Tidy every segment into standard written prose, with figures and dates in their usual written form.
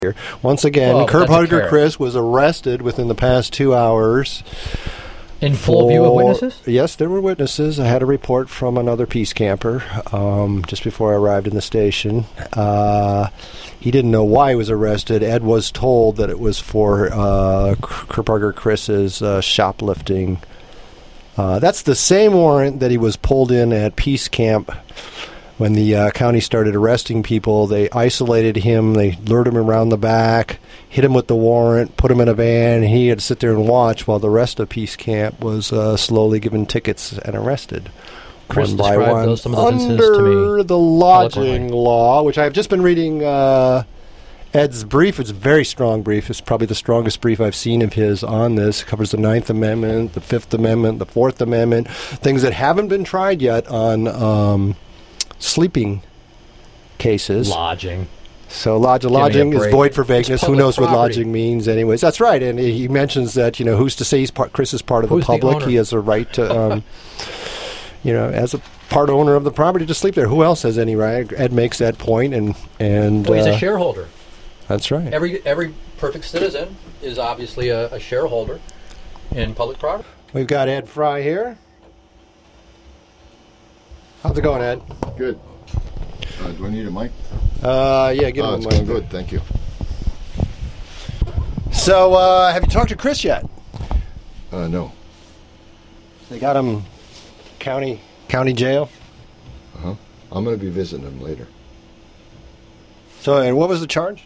here. Once again, Curb Hugger Chris was arrested within the past 2 hours. In full view of witnesses? Yes, there were witnesses. I had a report from another peace camper just before I arrived in the station. He didn't know why he was arrested. Ed was told that it was for Curb Hugger Chris's shoplifting. That's the same warrant that he was pulled in at Peace Camp. When the county started arresting people, they isolated him, they lured him around the back, hit him with the warrant, put him in a van, and he had to sit there and watch while the rest of Peace Camp was slowly given tickets and arrested. Chris one by one. Some of those incidents to me under the lodging law, which I've just been reading Ed's brief. It's a very strong brief. It's probably the strongest brief I've seen of his on this. It covers the 9th Amendment, the 5th Amendment, the 4th Amendment, things that haven't been tried yet on sleeping cases. Lodging. So lodging is void for vagueness. Who knows what lodging means anyways? That's right. And he mentions that, who's to say Chris is part of the public. He has a right to, as a part owner of the property to sleep there. Who else has any right? Ed makes that point. And he's a shareholder. That's right. Every perfect citizen is obviously a shareholder in public property. We've got Ed Fry here. How's it going, Ed? Good. Do I need a mic? Yeah, give him a mic. It's going good, thank you. So, have you talked to Chris yet? No. They got him county jail? Uh-huh. I'm going to be visiting him later. So, and what was the charge?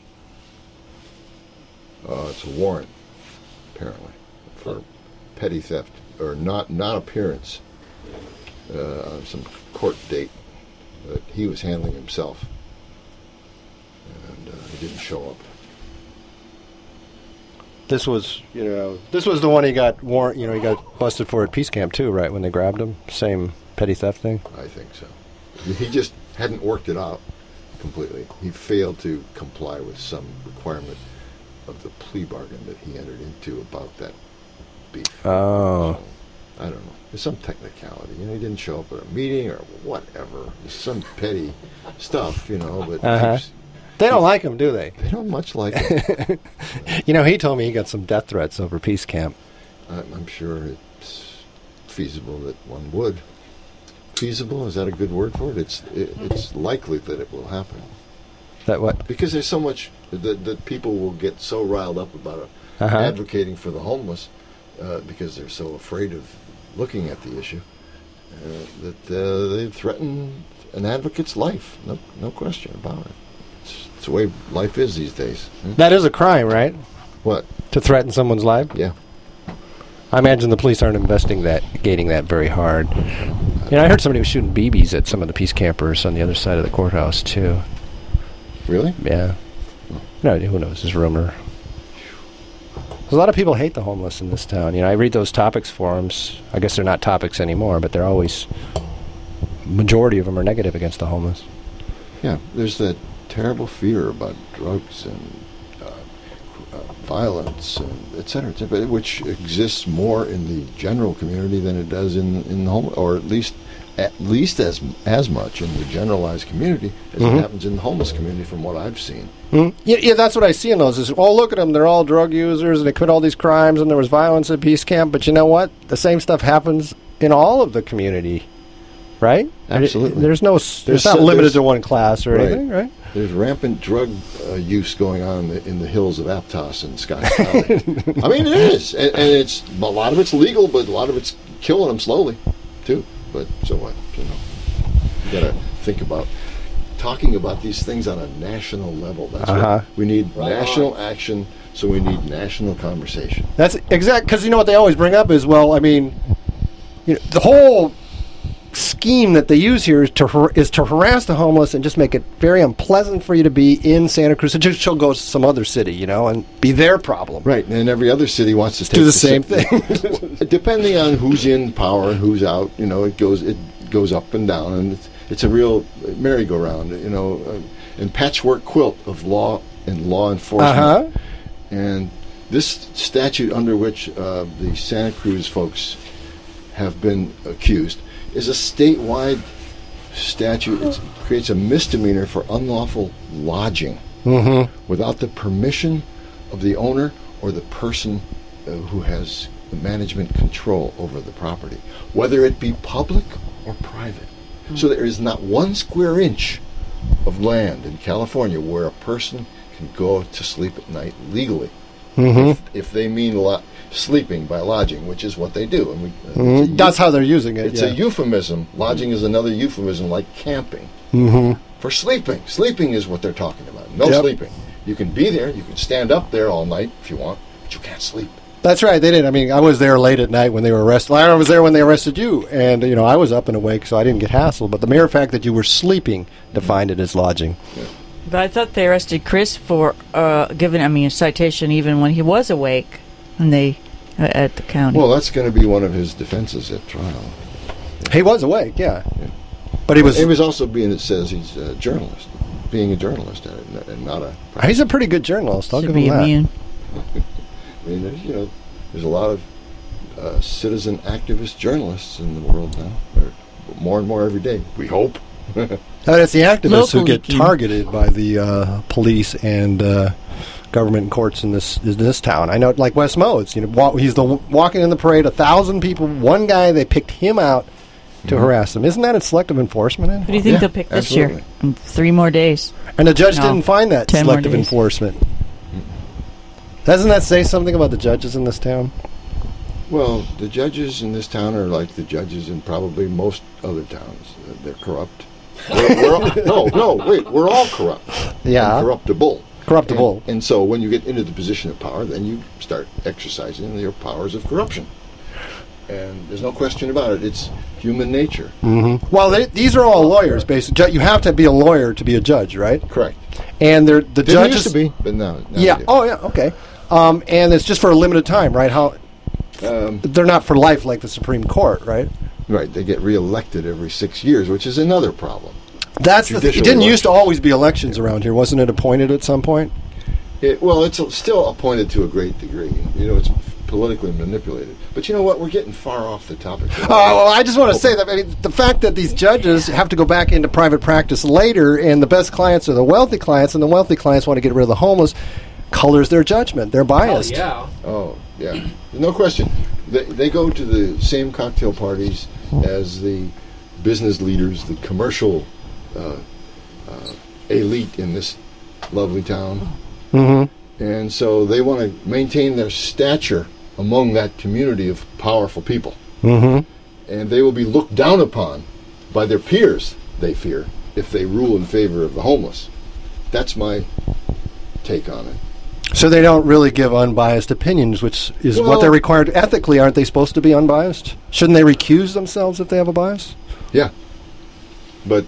It's a warrant, apparently, for petty theft, or not appearance. Some court date that he was handling himself, and he didn't show up. This was the one he got warrant. He got busted for at Peace Camp too, right? When they grabbed him, same petty theft thing. I think so. He just hadn't worked it out completely. He failed to comply with some requirement of the plea bargain that he entered into about that beef. Oh. So, I don't know. There's some technicality. He didn't show up at a meeting or whatever. There's some petty stuff, but they don't like him, do they? They don't much like him. He told me he got some death threats over Peace Camp. I'm sure it's feasible that one would. Feasible? Is that a good word for it? It's likely that it will happen. That what? Because there's so much that people will get so riled up about advocating for the homeless because they're so afraid of looking at the issue, that they threaten an advocate's life. No question about it. It's the way life is these days. That is a crime, right? What? To threaten someone's life? Yeah. I imagine the police aren't investigating that very hard. I heard somebody was shooting BBs at some of the peace campers on the other side of the courthouse, too. Really? Yeah. No, who knows? It's rumor. A lot of people hate the homeless in this town. I read those topics forums. I guess they're not topics anymore, but they're always, majority of them are negative against the homeless. Yeah, there's that terrible fear about drugs and violence, and et cetera, which exists more in the general community than it does in the home, or at least as much in the generalized community as it happens in the homeless community, from what I've seen. Yeah, that's what I see in those. Is, look at them, they're all drug users, and they commit all these crimes, and there was violence at Peace Camp. But you know what? The same stuff happens in all of the community, right? Absolutely. It's not limited to one class or anything, right? There's rampant drug use going on in the hills of Aptos and Scotts Valley. I mean, it is, and a lot of it's legal, but a lot of it's killing them slowly, too. But so what? You got to think about talking about these things on a national level. That's what we need. National action, so we need national conversation. That's exact, because what they always bring up is, the whole scheme that they use here is to harass the homeless and just make it very unpleasant for you to be in Santa Cruz. So just she'll go to some other city, and be their problem. Right, and every other city wants to do the same thing. Depending on who's in power and who's out, it goes up and down, and it's a real merry-go-round, and patchwork quilt of law and law enforcement. And this statute under which the Santa Cruz folks have been accused is a statewide statute. It creates a misdemeanor for unlawful lodging. without the permission of the owner or the person who has the management control over the property, whether it be public or private. So there is not 1 square inch of land in California where a person can go to sleep at night legally, if they mean sleeping by lodging, which is what they do. And that's how they're using it. It's a euphemism. Lodging is another euphemism, like camping, for sleeping. Sleeping is what they're talking about. No sleeping. You can be there. You can stand up there all night if you want, but you can't sleep. That's right. They did. I mean, I was there late at night when they were arrested. I was there when they arrested you, and I was up and awake, so I didn't get hassled. But the mere fact that you were sleeping defined it as lodging. Yeah. But I thought they arrested Chris for giving a citation even when he was awake, and at the county. Well, that's going to be one of his defenses at trial. He was awake, yeah. But he was. It was also it says he's a journalist, being a journalist and not a. He's a pretty good journalist. I'll Should give be him that. immune. I mean, there's a lot of citizen activist journalists in the world now. More and more every day. We hope. And it's the activists who Locally get targeted by the police and government and courts in this town. I know, like Wes Modes. He's walking in the parade. 1,000 people. One guy, they picked him out to harass him. Isn't that a selective enforcement? Who do you think they'll pick this year? In 3 more days. And the judge didn't find that 10 more selective days. enforcement. Doesn't that say something about the judges in this town? Well, the judges in this town are like the judges in probably most other towns. They're corrupt. We're all corrupt. Yeah. And corruptible. Corruptible. And so when you get into the position of power, then you start exercising your powers of corruption. And there's no question about it. It's human nature. Mm-hmm. Well, these are all lawyers, basically. You have to be a lawyer to be a judge, right? Correct. And the Didn't judges used to be, but now yeah. they do. Oh, yeah. Okay. And it's just for a limited time, right? They're not for life like the Supreme Court, right? Right. They get reelected every 6 years, which is another problem. That's the thing. It Judicial didn't used to election. always be elections around here. Wasn't it appointed at some point? It's still appointed to a great degree. It's politically manipulated. But you know what? We're getting far off the topic. Well, I just want to say that the fact that these judges have to go back into private practice later, and the best clients are the wealthy clients, and the wealthy clients want to get rid of the homeless, colors their judgment. They're biased. Oh, yeah. No question. They go to the same cocktail parties as the business leaders, the commercial elite in this lovely town. Mm-hmm. And so they want to maintain their stature among that community of powerful people. Mm-hmm. And they will be looked down upon by their peers, they fear, if they rule in favor of the homeless. That's my take on it. So they don't really give unbiased opinions, which is what they're required. Ethically, aren't they supposed to be unbiased? Shouldn't they recuse themselves if they have a bias? Yeah. But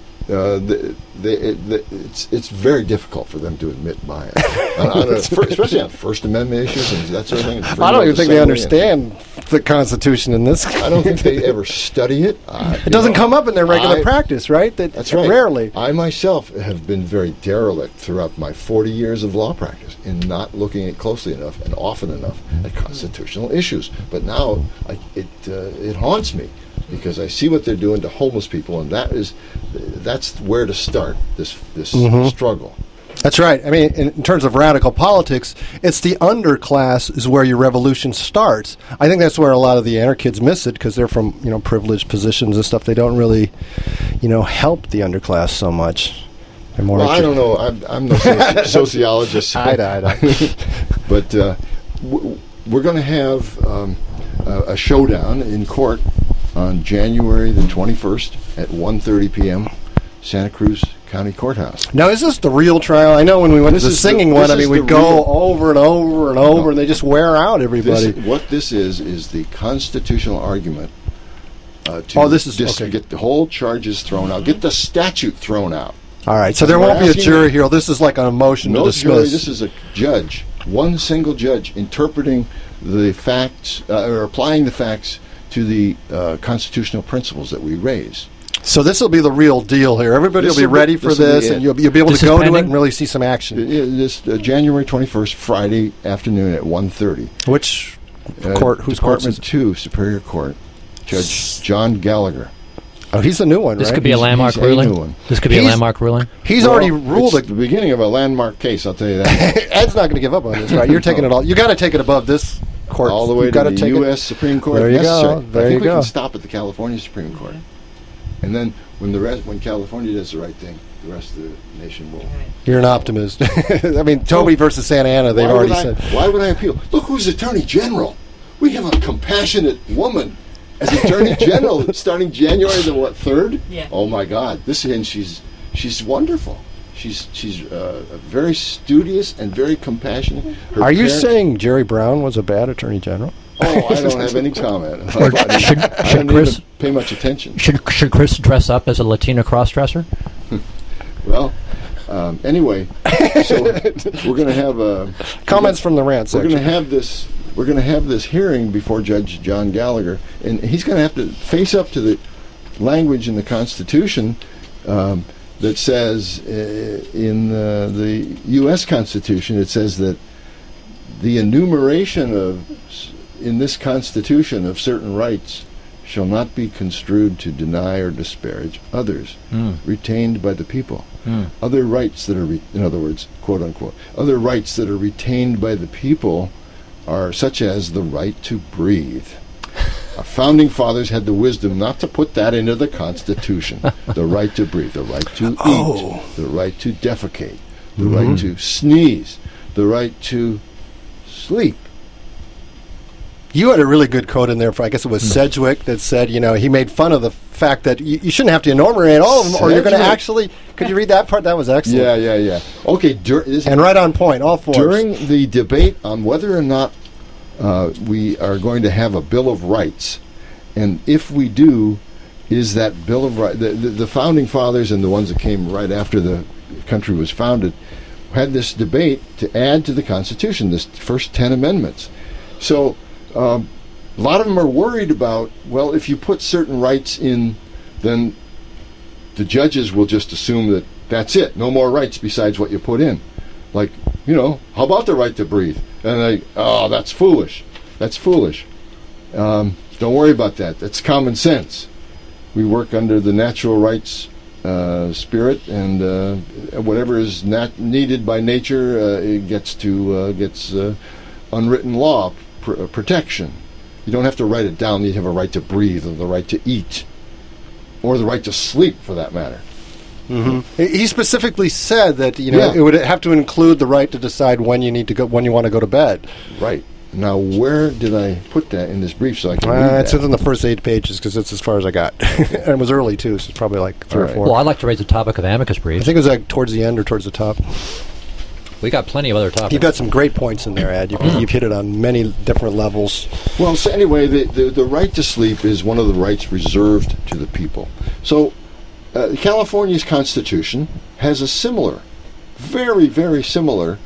it's very difficult for them to admit bias, especially on First Amendment issues and that sort of thing. I don't even think they understand the Constitution in this. I don't think they ever study it. It doesn't come up in their regular practice, right? That's right. Rarely. I myself have been very derelict throughout my 40 years of law practice in not looking at closely enough and often enough at constitutional issues. But now it haunts me, because I see what they're doing to homeless people, and that's where to start this struggle. That's right. I mean, in terms of radical politics, it's the underclass is where your revolution starts. I think that's where a lot of the anarchists miss it, because they're from privileged positions and stuff. They don't really, help the underclass so much. Well, I don't know. I'm no sociologist. So I know. But we're going to have a showdown in court on January the 21st at 1:30 p.m. Santa Cruz County Courthouse. Now, is this the real trial? I know when we went to the singing one, we'd go over and over and over, and they just wear out everybody. What this is the constitutional argument to get the whole charges thrown out, get the statute thrown out. All right, so there won't be a jury here. This is like a motion to dismiss. Jury, this is a judge, one single judge, interpreting the facts, or applying the facts to the constitutional principles that we raise. So this will be the real deal here. Everybody will be ready for this, and you'll be able to go to it and really see some action. This January 21st, Friday afternoon at 1:30. Which court? Whose court? Department 2, Superior Court. Judge John Gallagher. Oh, he's the new one, This right? could be a landmark he's a ruling. new one. This could be a He's- landmark ruling. He's Well, already ruled it's the beginning of a landmark case, I'll tell you that. Ed's not going to give up on this, right? You're taking it all. You got to take it above this court. All the way You've to gotta the take U.S. Supreme Court. There if you go. necessary. There I think you we go. can stop at the California Supreme Court. And then when California does the right thing, the rest of the nation will. You're an optimist. I mean, Toby versus Santa Ana. They've already said. Why would I appeal? Look who's Attorney General. We have a compassionate woman as Attorney General starting January the 3rd. Yeah. Oh my God! She's wonderful. She's very studious and very compassionate. Her Are you parents- saying Jerry Brown was a bad attorney general? Oh, I don't have any comment. Or should I don't Chris even pay much attention. should Chris dress up as a Latina cross-dresser? Well, anyway, so we're going to have a Comments from the rant We're section. going to have this. We're going to have this hearing before Judge John Gallagher, and he's going to have to face up to the language in the Constitution that says in the U.S. Constitution it says that the enumeration in this Constitution of certain rights shall not be construed to deny or disparage others retained by the people. Other rights that are, in other words, quote unquote, other rights that are retained by the people are such as the right to breathe. Our founding fathers had the wisdom not to put that into the Constitution. The right to breathe, the right to eat, the right to defecate, the right to sneeze, the right to sleep. You had a really good quote in there for, I guess it was Sedgwick, that said, he made fun of the fact that you shouldn't have to enumerate all of them, or you're going to Sedgwick. actually. Could you read that part? That was excellent. Yeah. Okay, And right on point, all four. during the debate on whether or not we are going to have a Bill of Rights, and if we do, is that Bill of Rights, the founding fathers and the ones that came right after the country was founded, had this debate to add to the Constitution, this first 10 amendments. So a lot of them are worried about, well, if you put certain rights in, then the judges will just assume that that's it, no more rights besides what you put in. Like, how about the right to breathe? And that's foolish. That's foolish. Don't worry about that. That's common sense. We work under the natural rights spirit, and whatever is needed by nature, it gets unwritten law protection. You don't have to write it down. You have a right to breathe, or the right to eat, or the right to sleep, for that matter. He specifically said that Yeah. it would have to include the right to decide when you need to go, when you want to go to bed. Right. Now, where did I put that in this brief so I can read It's that? in the first 8 pages because that's as far as I got. And it was early too, so it's probably like 3 All or right. 4. Well, I'd like to raise the topic of amicus I briefs. think it was like towards the end or towards the top. We got plenty of other topics. You've got some great points in there, Ed. You've hit it on many different levels. Well, so anyway, the right to sleep is one of the rights reserved to the people. So California's Constitution has a similar, very, very similar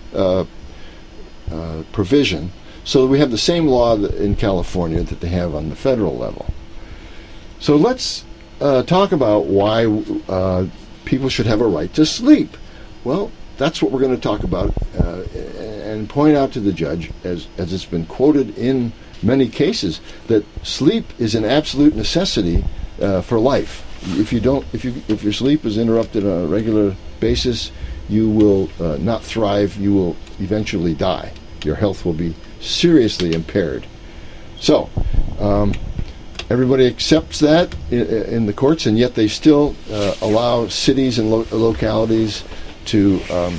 provision. So we have the same law in California that they have on the federal level. So let's talk about why people should have a right to sleep. Well, that's what we're going to talk about and point out to the judge, as it's been quoted in many cases, that sleep is an absolute necessity for life. If your sleep is interrupted on a regular basis, you will not thrive. You will eventually die. Your health will be seriously impaired. So, everybody accepts that in the courts, and yet they still allow cities and localities to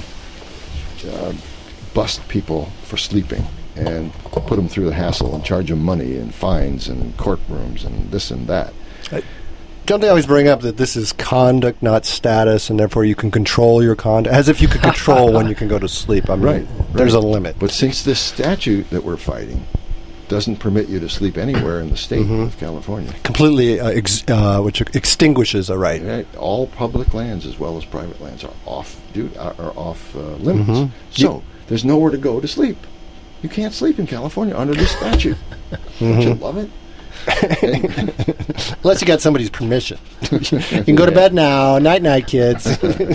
bust people for sleeping and put them through the hassle and charge them money and fines and courtrooms and this and that. Don't they always bring up that this is conduct, not status, and therefore you can control your conduct, as if you could control when you can go to sleep? I mean, Right. There's a limit. But since this statute that we're fighting doesn't permit you to sleep anywhere in the state of California, Completely which extinguishes a right. right, all public lands as well as private lands are off limits. So there's nowhere to go to sleep. You can't sleep in California under this statute. Don't you love it? Unless you got somebody's permission. You can go to bed now. Night-night, kids.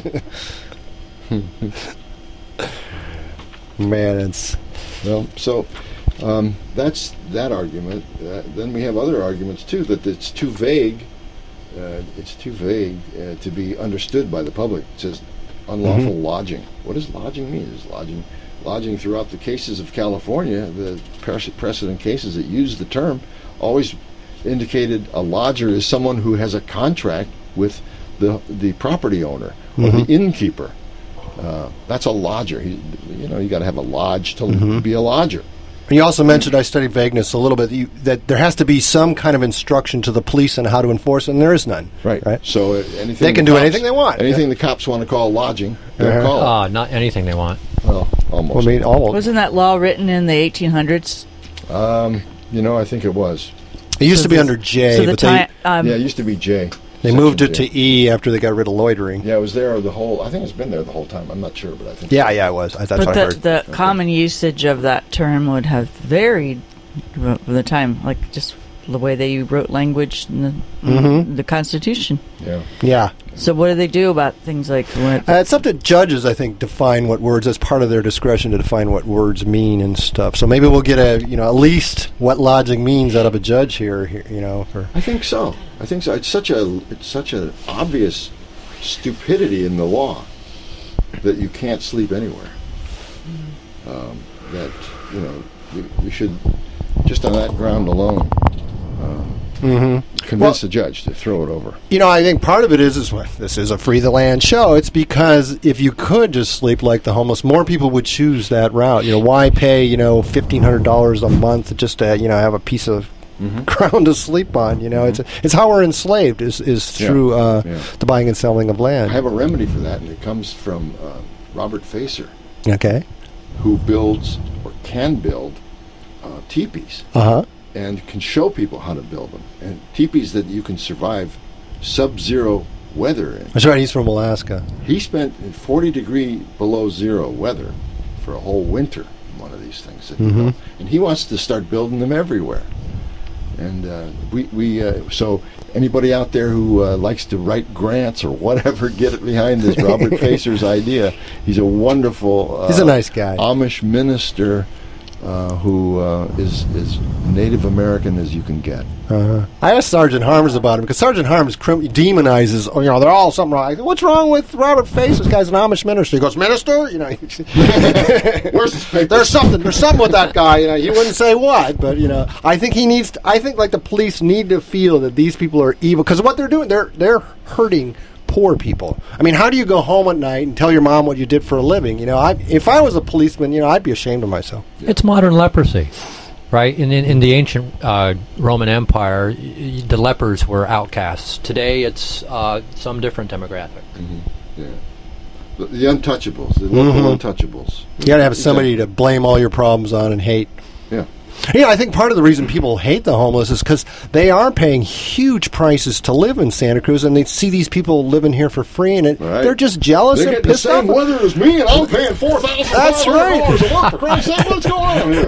Man, it's... Well, so that's that argument. Then we have other arguments too, that it's too vague it's too vague to be understood by the public. It says unlawful lodging. What does lodging mean? Is lodging throughout the cases of California, the precedent cases that use the term, always indicated a lodger is someone who has a contract with the property owner or the innkeeper. That's a lodger. You got to have a lodge to be a lodger. And you also mentioned, I studied vagueness a little bit, that there has to be some kind of instruction to the police on how to enforce it, and there is none. Right. So anything they can do anything they want. Anything the cops want to call lodging, they'll call it. Not anything they want. Well, almost. Well, I mean, almost. Wasn't that law written in the 1800s? I think it was. It used to be under J, but it used to be J. They moved it to E after they got rid of loitering. Yeah, it was there I think it's been there the whole time. I'm not sure, but I think Yeah, it was. That's what I heard. The common usage of that term would have varied with the time, like just the way they wrote language in the Constitution. Yeah. So what do they do about things like it's up to judges, I think, define what words. That's part of their discretion to define what words mean and stuff. So maybe we'll get at least what lodging means out of a judge here. I think so. It's such an obvious stupidity in the law that you can't sleep anywhere. That we should, just on that ground alone, convince the judge to throw it over. I think part of it is this is a free the land show. It's because if you could just sleep like the homeless, more people would choose that route. Why pay $1,500 a month just to have a piece of ground to sleep on? It's how we're enslaved is through the buying and selling of land. I have a remedy for that, and it comes from Robert Facer. Okay. Who builds or can build teepees. And can show people how to build them. And teepees that you can survive sub-zero weather in. That's right, he's from Alaska. He spent 40 degree below zero weather for a whole winter in one of these things. That he built. And he wants to start building them everywhere. And so anybody out there who likes to write grants or whatever, get it behind this Robert Facer's idea. He's a wonderful... he's a nice guy. Amish minister who is Native American as you can get. I asked Sergeant Harms about him because Sergeant Harms demonizes. They're all something wrong. I go, what's wrong with Robert Facer? This guy's an Amish minister. He goes, minister? Where's his paper? There's something with that guy. He wouldn't say what, but I think he needs. I think like the police need to feel that these people are evil because what they're doing, they're hurting poor people. I mean, how do you go home at night and tell your mom what you did for a living? If I was a policeman, I'd be ashamed of myself. It's modern leprosy, right? In the ancient Roman Empire, the lepers were outcasts. Today, it's some different demographic. Yeah, the untouchables, the local untouchables. You got to have somebody to blame all your problems on and hate. Yeah. I think part of the reason people hate the homeless is because they are paying huge prices to live in Santa Cruz, and they see these people living here for free, and they're just jealous and pissed off. They're getting the same weather as me, and I'm paying $4,000 That's right. a month for Christ's sake. What's going on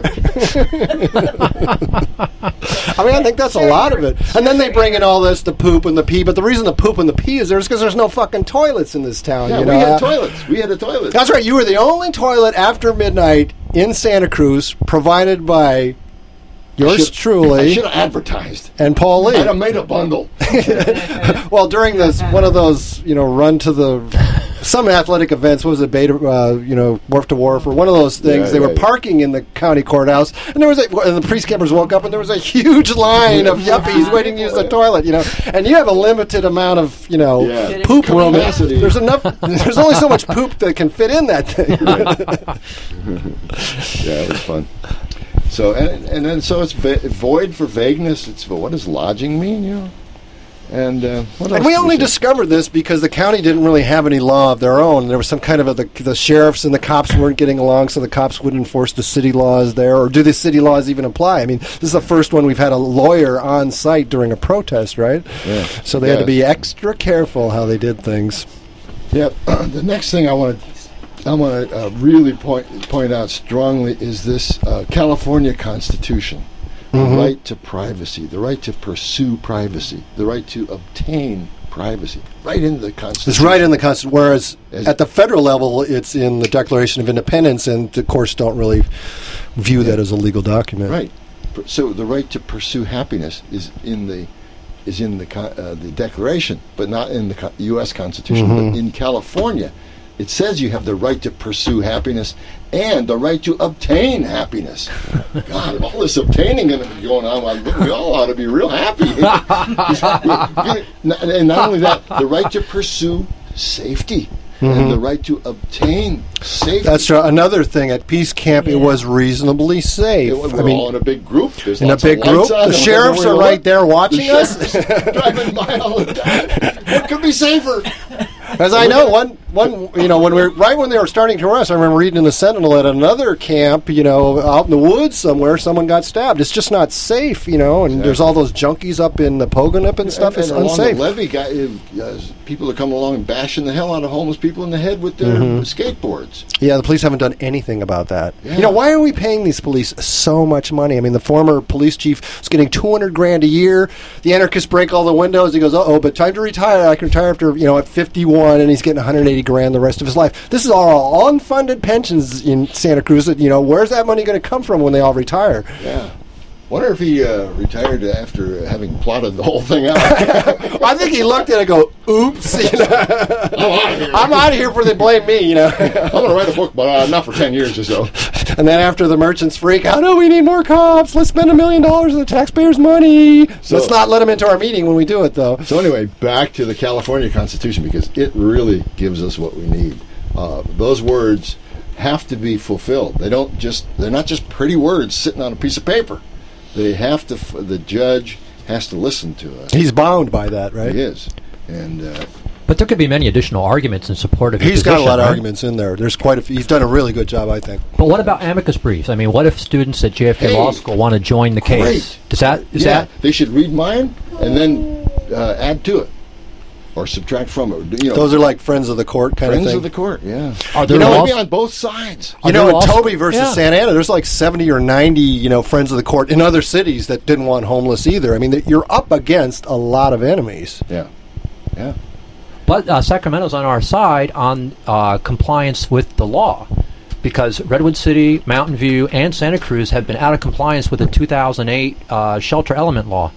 here? I think that's a lot of it. And then they bring in all this, the poop and the pee, but the reason the poop and the pee is there is because there's no fucking toilets in this town. Yeah, we had toilets. We had a toilet. That's right. You were the only toilet after midnight in Santa Cruz provided by yours truly. I should have advertised. And Paul Lee. I'd have made a bundle. Well, during one of those, run to some athletic events, what was it, Beta, Wharf to Wharf, or one of those things, they were parking in the county courthouse, and and the police campers woke up, and there was a huge line of yuppies waiting to use the toilet, and you have a limited amount of, poop room. There's only so much poop that can fit in that thing. Yeah, it was fun. So and then it's void for vagueness. It's what does lodging mean? And what else? And we only discovered this because the county didn't really have any law of their own. There was some kind of the sheriffs and the cops weren't getting along, so the cops wouldn't enforce the city laws there. Or do the city laws even apply? I mean, this is the first one we've had a lawyer on site during a protest, right? Yeah. So they had to be extra careful how they did things. Yeah. The next thing I want to really point out strongly is this California Constitution. The right to privacy, the right to pursue privacy, the right to obtain privacy, right in the Constitution. It's right in the Constitution, whereas at the federal level, it's in the Declaration of Independence, and the courts don't really view that as a legal document. Right. So the right to pursue happiness is in the is in the Declaration, but not in the U.S. Constitution. But in California, it says you have the right to pursue happiness and the right to obtain happiness. God, all this obtaining going to be going on, we all ought to be real happy. And not only that, the right to pursue safety. And the right to obtain safety. That's true. Another thing, at Peace Camp, it was reasonably safe. We're all in a big group. There's in a big group. The sheriffs are right there watching us. Driving by all the time. What could be safer? As I know, one, when they were starting to arrest, I remember reading in the Sentinel at another camp, out in the woods somewhere, someone got stabbed. It's just not safe, and there's all those junkies up in the Pogonip and stuff. It's unsafe. Along the levee, people are coming along and bashing the hell out of homeless people in the head with their skateboards. Yeah, the police haven't done anything about that. Yeah. Why are we paying these police so much money? I mean, the former police chief is getting $200,000 a year. The anarchists break all the windows. He goes, but time to retire. I can retire after, at 51. And he's getting $180,000 the rest of his life. This is all unfunded pensions in Santa Cruz. Where's that money going to come from when they all retire? Yeah. Wonder if he retired after having plotted the whole thing out. I think he looked at it and go, oops. I'm out of here before they blame me. I'm going to write a book, but not for 10 years or so. And then after the merchants freak out, we need more cops. Let's spend $1 million of the taxpayers' money. Let's not let them into our meeting when we do it, though. So anyway, back to the California Constitution, because it really gives us what we need. Those words have to be fulfilled. They're not just pretty words sitting on a piece of paper. They have to. The judge has to listen to us. He's bound by that, right? He is, and but there could be many additional arguments in support of his He's position, got a lot of right? arguments in there. There's quite a few. He's done a really good job, I think. But what about amicus briefs? I mean, what if students at JFK Law School want to join the case? Great. Is that they should read mine and then add to it or subtract from it. Those are like friends of the court kind of thing. Friends of the court, yeah. Are there maybe on both sides. In Toby versus Santa Ana, there's like 70 or 90, friends of the court in other cities that didn't want homeless either. I mean, you're up against a lot of enemies. Yeah. But Sacramento's on our side on compliance with the law, because Redwood City, Mountain View, and Santa Cruz have been out of compliance with the 2008 shelter element law.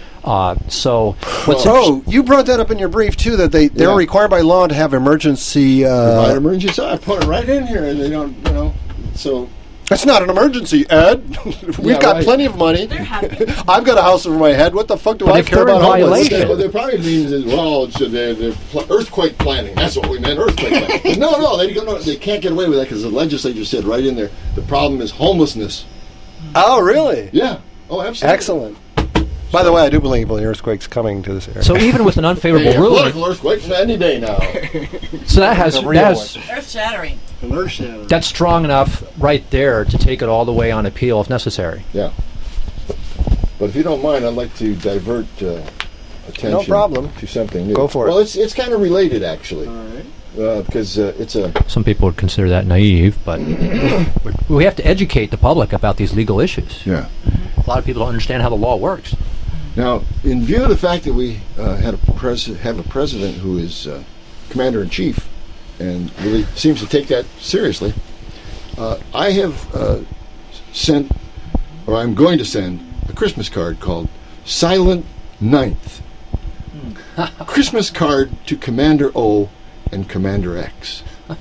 You brought that up in your brief too, that they're required by law to have emergency. Provide emergency. I put it right in here, and they don't. So that's not an emergency, Ed. We've got plenty of money. I've got a house over my head. What the fuck do I care about homeless? What they probably means is, they're earthquake planning. That's what we meant, earthquake planning. No, they can't get away with that because the legislature said right in there, the problem is homelessness. Oh, really? Yeah. Oh, absolutely. Excellent. By the way, I do believe an earthquake's coming to this area. So even with an unfavorable ruling, political earthquakes any day now. So that's earth-shattering. That's strong enough right there to take it all the way on appeal if necessary. Yeah. But if you don't mind, I'd like to divert attention to something new. Go for it. Well, it's kind of related, actually. All right. Because it's a... Some people would consider that naive, but we have to educate the public about these legal issues. Yeah. A lot of people don't understand how the law works. Now, in view of the fact that we have a president who is commander-in-chief and really seems to take that seriously, I have sent, or I'm going to send, a Christmas card called Silent Ninth. Christmas card to Commander O and Commander X.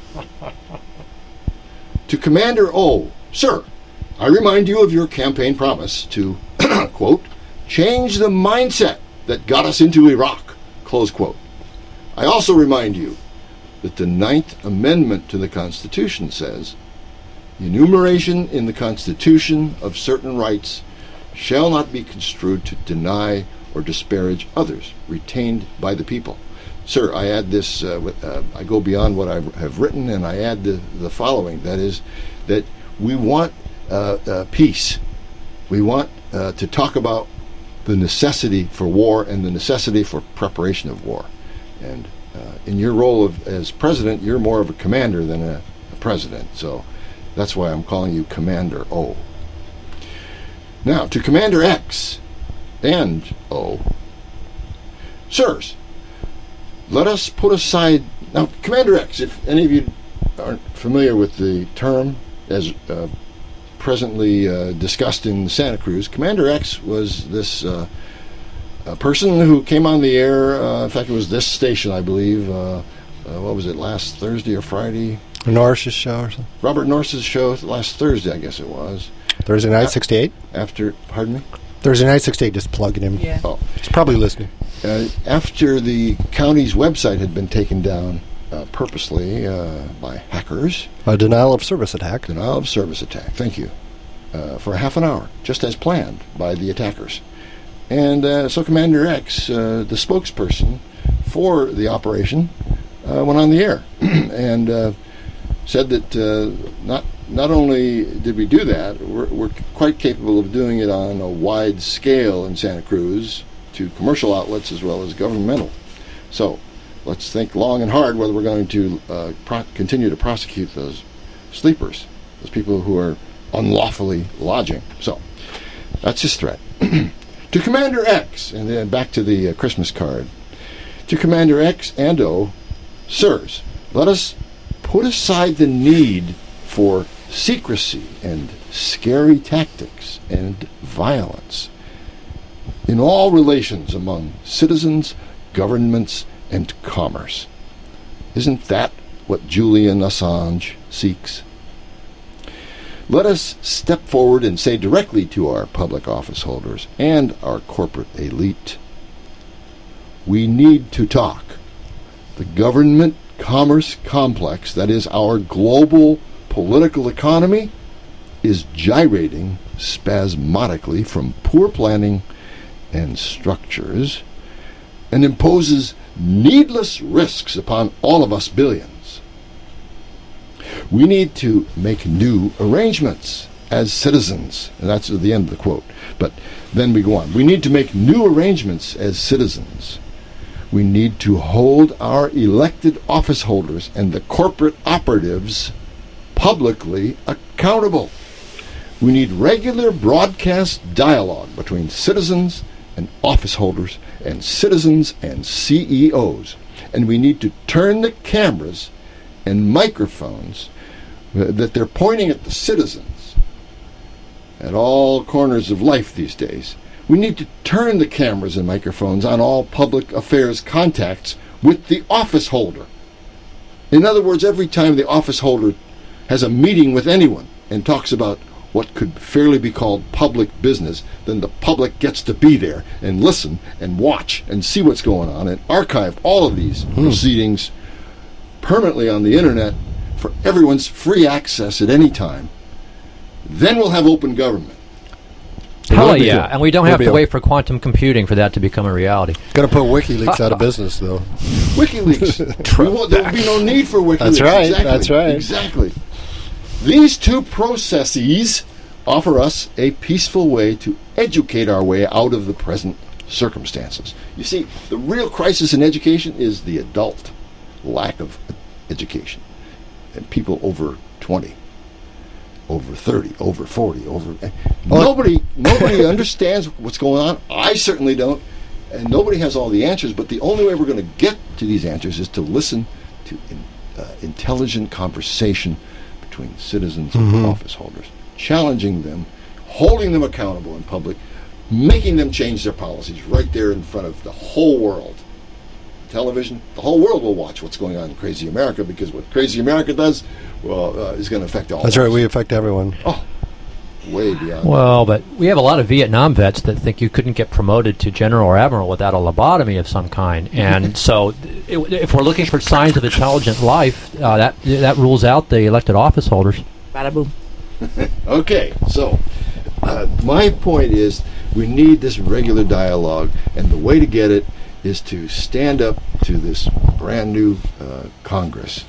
To Commander O, sir, I remind you of your campaign promise to, quote, change the mindset that got us into Iraq, close quote. I also remind you that the 9th Amendment to the Constitution says, the enumeration in the Constitution of certain rights shall not be construed to deny or disparage others retained by the people. Sir, I add this, I go beyond what I have written, and I add the following, that is, that we want peace. We want to talk about the necessity for war and the necessity for preparation of war. And in your role as president, you're more of a commander than a president. So that's why I'm calling you Commander O. Now, to Commander X and O. Sirs, let us put aside... Now, Commander X, if any of you aren't familiar with the term as presently discussed in Santa Cruz, Commander X was this a person who came on the air, in fact, it was this station, I believe, what was it, last Thursday or Friday? Norris's show or something? Robert Norris's show last Thursday, I guess it was. Thursday night, 6 to 8? Pardon me? Thursday night, 6 to 8, just plugging him. Yeah. Oh. He's probably listening. After the county's website had been taken down purposely by hackers, A denial of service attack. denial of service attack, thank you, for a half an hour, just as planned by the attackers. And so Commander X, the spokesperson for the operation, went on the air and said that not only did we do that, we're quite capable of doing it on a wide scale in Santa Cruz to commercial outlets as well as governmental. So let's think long and hard whether we're going to continue to prosecute those sleepers, those people who are unlawfully lodging. So that's his threat. To Commander X, and then back to the Christmas card. To Commander X and O, sirs, let us put aside the need for secrecy and scary tactics and violence in all relations among citizens, governments, and commerce. Isn't that what Julian Assange seeks? Let us step forward and say directly to our public office holders and our corporate elite, we need to talk. The government commerce complex, that is our global political economy, is gyrating spasmodically from poor planning and structures and imposes needless risks upon all of us billions. We need to make new arrangements as citizens. And that's at the end of the quote. But then we go on. We need to make new arrangements as citizens. We need to hold our elected office holders and the corporate operatives publicly accountable. We need regular broadcast dialogue between citizens and office holders and citizens and CEOs. And we need to turn the cameras and microphones that they're pointing at the citizens at all corners of life these days. We need to turn the cameras and microphones on all public affairs contacts with the office holder. In other words, every time the office holder has a meeting with anyone and talks about what could fairly be called public business, then the public gets to be there and listen and watch and see what's going on and archive all of these proceedings permanently on the internet for everyone's free access at any time. Then we'll have open government. Hell yeah, and we don't have to wait for quantum computing for that to become a reality. Going to put WikiLeaks out of business, though. WikiLeaks. There will be no need for WikiLeaks. That's right. Exactly. That's right. Exactly. These two processes offer us a peaceful way to educate our way out of the present circumstances. You see, the real crisis in education is the adult lack of education. And people over 20, over 30, over 40, nobody understands what's going on. I certainly don't. And nobody has all the answers, but the only way we're going to get to these answers is to listen to intelligent conversation between citizens and office holders, challenging them, holding them accountable in public, making them change their policies right there in front of the whole world. Television, the whole world will watch what's going on in Crazy America, because what Crazy America does, is going to affect all of us. That's right, we affect everyone. Oh, way beyond. Well, but we have a lot of Vietnam vets that think you couldn't get promoted to general or admiral without a lobotomy of some kind. And so if we're looking for signs of intelligent life, that rules out the elected office holders. Bada boom. Okay, so my point is we need this regular dialogue, and the way to get it is to stand up to this brand new Congress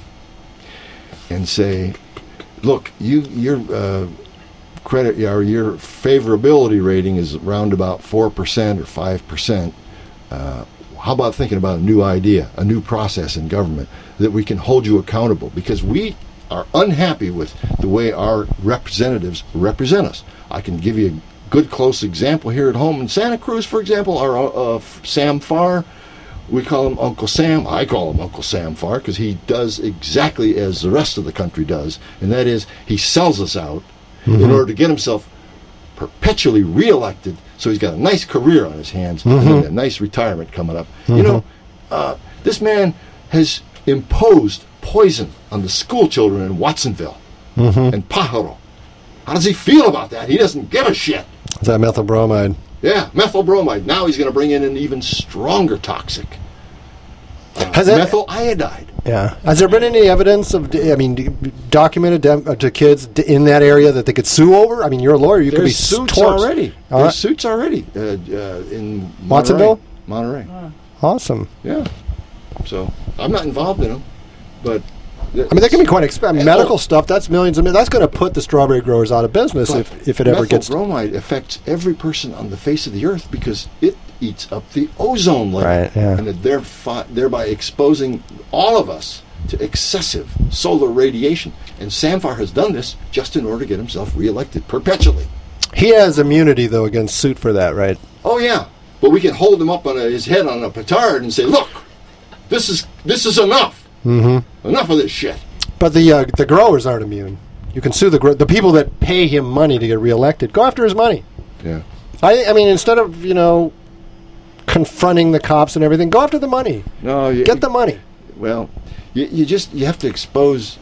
and say, look, your credit or your favorability rating is around about 4% or 5%. How about thinking about a new idea, a new process in government that we can hold you accountable, because we are unhappy with the way our representatives represent us. I can give you a good close example here at home in Santa Cruz, for example. Our Sam Farr, we call him Uncle Sam. I call him Uncle Sam Farr because he does exactly as the rest of the country does, and that is he sells us out in order to get himself perpetually reelected, so he's got a nice career on his hands and then a nice retirement coming up. You know, this man has imposed poison on the school children in Watsonville and Pajaro. How does he feel about that? He doesn't give a shit. Is that methyl bromide? Yeah, methyl bromide. Now he's going to bring in an even stronger toxic. Has that- methyl iodide. Yeah. Has there been any evidence of, documented to kids in that area that they could sue over? I mean, you're a lawyer. You could be There's suits torched. already. All There's right. suits already in Monterey. Watsonville? Monterey. Awesome. Yeah. So I'm not involved in them, but I mean, that can be quite expensive. Medical stuff, that's millions of that's going to put the strawberry growers out of business if it ever gets... Methyl bromide affects every person on the face of the earth because it eats up the ozone layer. Right, yeah. And thereby exposing all of us to excessive solar radiation. And Samphar has done this just in order to get himself reelected perpetually. He has immunity, though, against suit for that, right? Oh, yeah. But we can hold him up on his head on a petard and say, look, this is enough. Enough of this shit. But the growers aren't immune. You can sue the people that pay him money to get reelected. Go after his money. Yeah. I mean, instead of, confronting the cops and everything, go after the money. No, Get the money. Well, you have to expose,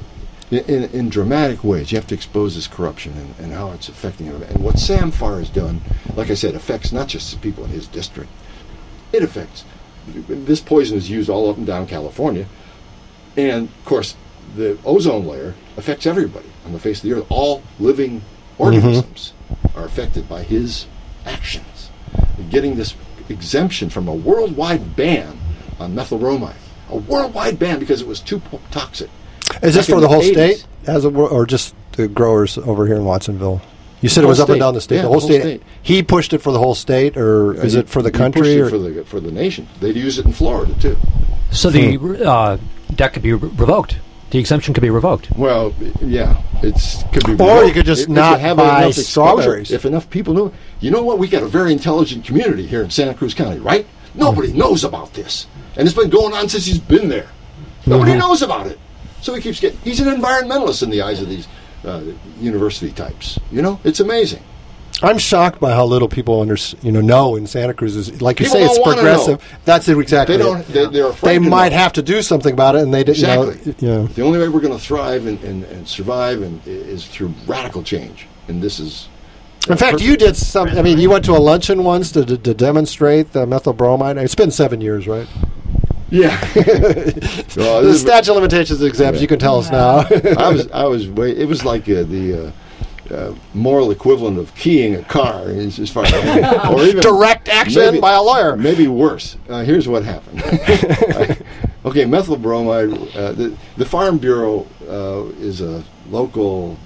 in dramatic ways, you have to expose this corruption and how it's affecting him. And what Samphar has done, like I said, affects not just the people in his district. It affects, this poison is used all up and down California. And, of course, the ozone layer affects everybody on the face of the earth. All living organisms are affected by his actions. Getting this exemption from a worldwide ban on methyl bromide. A worldwide ban because it was too toxic. Is this Back in for the whole 80s. state, or just the growers over here in Watsonville? You said The it was whole up and state. down the state. Yeah, the whole state. He pushed it for the whole state, or is it for the He country? pushed Or? it for the nation. They'd use it in Florida, too. So that could be revoked. The exemption could be revoked. Well, yeah, could be. Or revoked you could just if you not have buy enough exposure, strawberries. If enough people knew. You know what? We got a very intelligent community here in Santa Cruz County, right? Nobody knows about this, and it's been going on since he's been there. Nobody knows about it, so he keeps getting. He's an environmentalist in the eyes of these university types. It's amazing. I'm shocked by how little people know in Santa Cruz. Is like you People say, it's don't wanna progressive. know. That's it exactly. They don't. They're afraid. They to might know. have to do something about it, and they didn't. Exactly. The only way we're going to thrive and survive is through radical change, and this is. In fact, you did some. I mean, you went to a luncheon once to demonstrate the methyl bromide. It's been 7 years, right? Yeah. The statute of limitations exempt. Yeah. You can tell us now. I was it was like the moral equivalent of keying a car, as far as or even Direct action by a lawyer. Maybe worse. Here's what happened. Okay, methyl bromide. The Farm Bureau is a local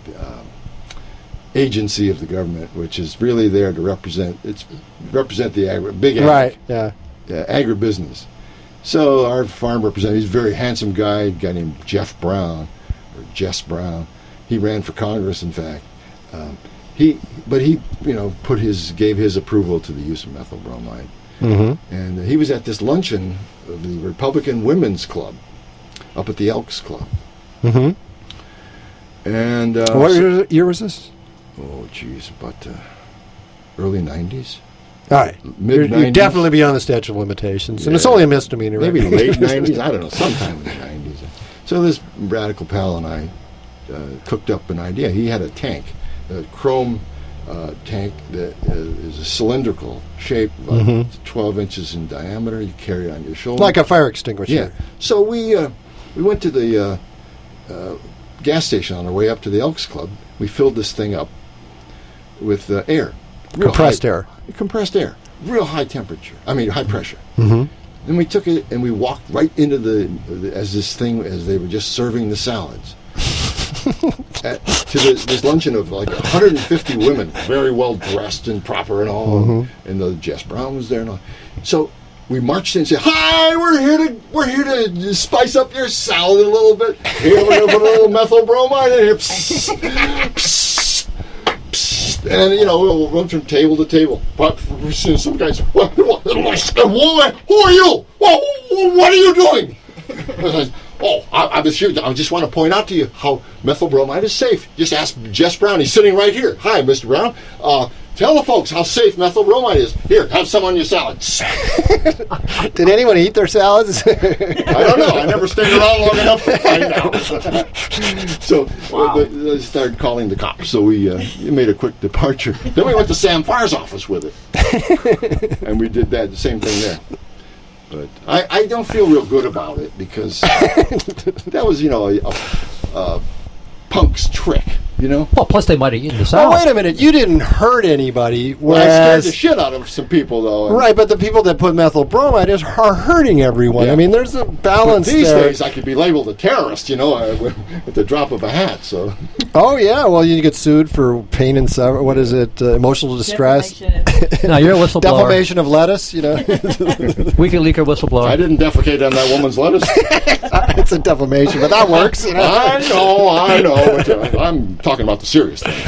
agency of the government, which is really there to represent the big ag, Right. Yeah. agribusiness. So our farm representative, he's a very handsome guy, a guy named Jeff Brown, or Jess Brown. He ran for Congress, in fact. He gave his approval to the use of methyl bromide. Mm-hmm. And he was at this luncheon of the Republican Women's Club up at the Elks Club. Mm-hmm. And What year was this? oh, geez, about early 90s. All right. You're Mid-90s. definitely beyond the statute of limitations, and it's Yeah. only a misdemeanor. Right? Maybe late 90s, I don't know, sometime in the 90s. So this radical pal and I cooked up an idea. He had a tank, a chrome tank that is a cylindrical shape, about 12 inches in diameter. You carry it on your shoulder. Like a fire extinguisher. Yeah. So we went to the gas station on our way up to the Elks Club. We filled this thing up with air. Compressed air. Compressed air. Real high temperature. I mean, high pressure. Mm-hmm. Then we took it and we walked right into as they were just serving the salads. To this luncheon of like 150 women, very well dressed and proper and all, and the Jess Brown was there and all. So we marched in and said, "Hi, we're here to spice up your salad a little bit. Here, we're going to put a little methyl bromide in here." Psst, psst, psst. And we'll run from table to table. But some guys, who are you? What are you doing? Oh, I just want to point out to you how methyl bromide is safe. Just ask Jess Brown. He's sitting right here. Hi, Mr. Brown. tell the folks how safe methyl bromide is. Here, have some on your salads. Did anyone eat their salads? I don't know. I never stayed around long enough to find out. So they started calling the cops. So we made a quick departure. Then we went to Sam Farr's office with it, and we did the same thing there. But I don't feel real good about it because that was, a punk's trick. Well, plus they might have eaten the Oh, salad. wait a minute. You didn't hurt anybody. Well, I scared Whereas, the shit out of some people, though. and- right, but the people that put methyl bromide are hurting everyone. Yeah. I mean, there's a But balance these there. days, I could be labeled a terrorist, at the drop of a hat. So Oh, yeah. Well, you get sued for pain and suffering. What is it? Emotional distress. No, you're a whistleblower. Defamation of lettuce, WikiLeaker whistleblower. I didn't defecate on that woman's lettuce. It's a defamation, but that works. I know. But, I'm talking about the serious things.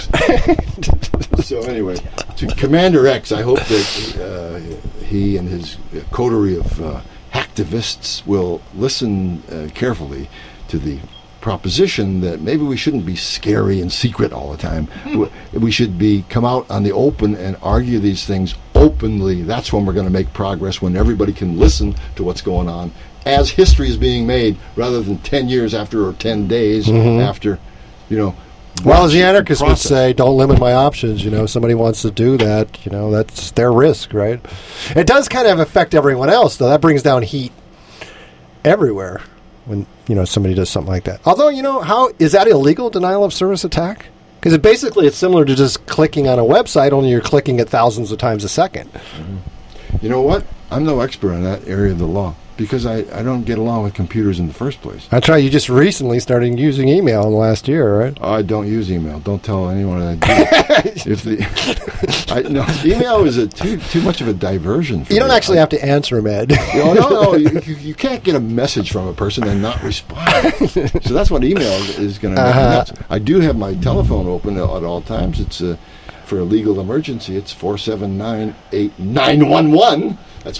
So anyway, to Commander X, I hope that he and his coterie of hacktivists will listen carefully to the proposition that maybe we shouldn't be scary and secret all the time. We should come out on the open and argue these things openly. That's when we're going to make progress, when everybody can listen to what's going on as history is being made, rather than 10 years after or 10 days after, Well, as the anarchists would say, don't limit my options. Somebody wants to do that, that's their risk, right? It does kind of affect everyone else, though. That brings down heat everywhere when, somebody does something like that. Although, how is that illegal, denial of service attack? Because it's similar to just clicking on a website, only you're clicking it thousands of times a second. You know what? I'm no expert in that area of the law because I don't get along with computers in the first place. That's right. You just recently started using email in the last year, right? I don't use email. Don't tell anyone I do. Email is too much of a diversion. For You don't me. actually have to answer them, Ed. No. You can't get a message from a person and not respond. So that's what email is going to make. Nuts. I do have my telephone open at all times. It's for a legal emergency. It's 479-8911. That's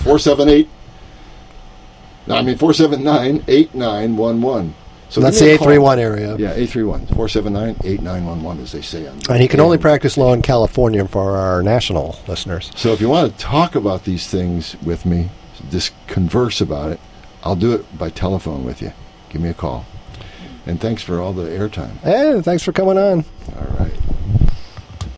479-8911. So That's give the me a call. 831 area. Yeah, 831. 479-8911, as they say. And you can only practice law in California for our national listeners. So if you want to talk about these things with me, just converse about it, I'll do it by telephone with you. Give me a call. And thanks for all the airtime. Hey, thanks for coming on. All right.